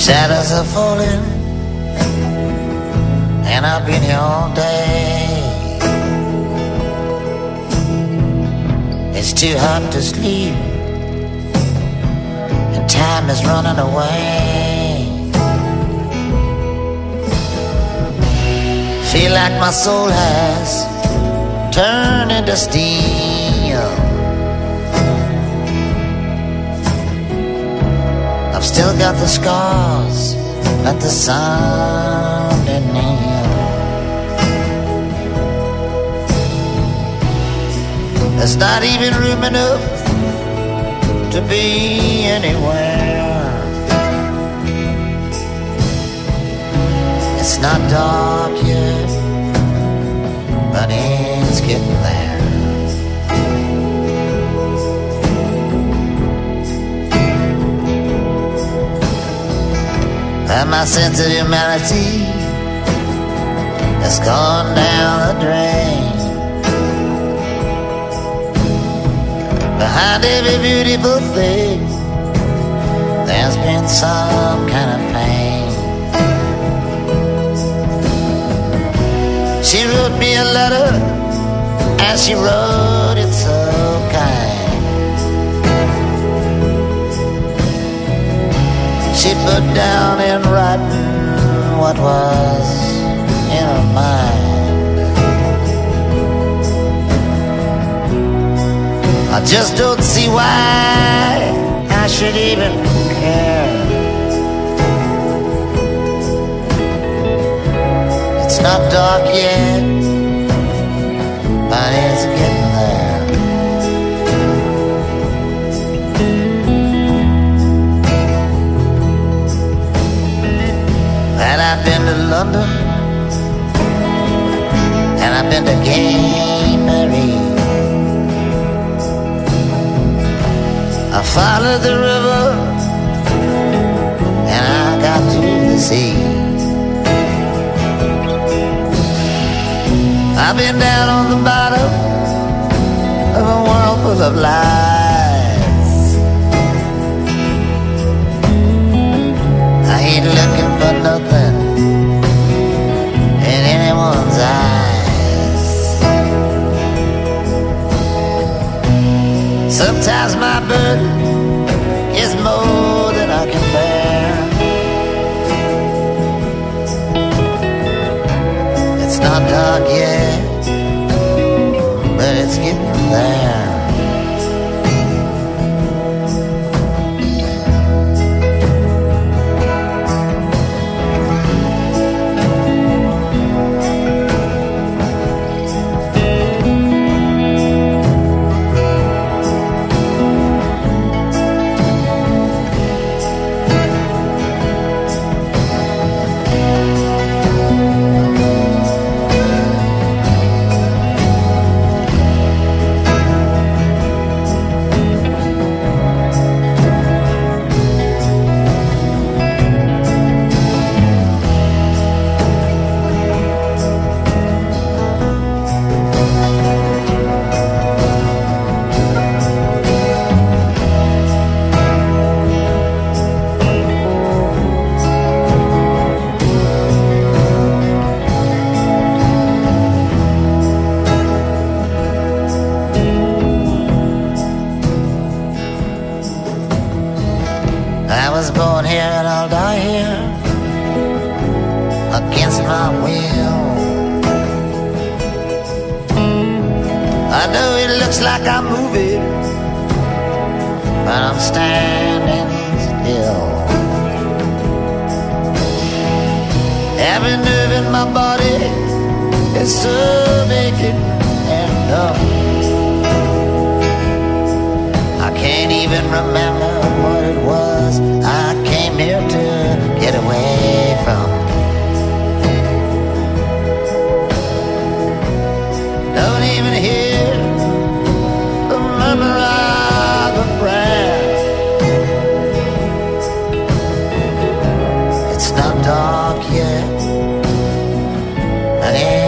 Shadows are falling, and I've been here all day. It's too hot to sleep, and time is running away. Feel like my soul has turned into steel. I've still got the scars that the sun didn't heal. There's not even room enough to be anywhere. It's not dark yet, but it's getting there. And my sense of humanity has gone down the drain. Behind every beautiful thing, there's been some kind of pain. She wrote me a letter, and she wrote it so kind. She put down in writing what was in her mind. I just don't see why I should even care. It's not dark yet, but it's getting there. And I've been to London, and I've been to Gay Mary. I followed the river, and I got to the sea. I've been down on the bottom of a world full of lies. I ain't looking for nothing in anyone's eyes. Sometimes my burden is more than I can bear. It's not dark yet, but it's getting there. I was born here and I'll die here against my will. I know it looks like I'm moving, but I'm standing still. Every nerve in my body is so naked and numb. I can't even remember what it was I came here to get away from. Don't even hear the murmur of a prayer. It's not dark yet, and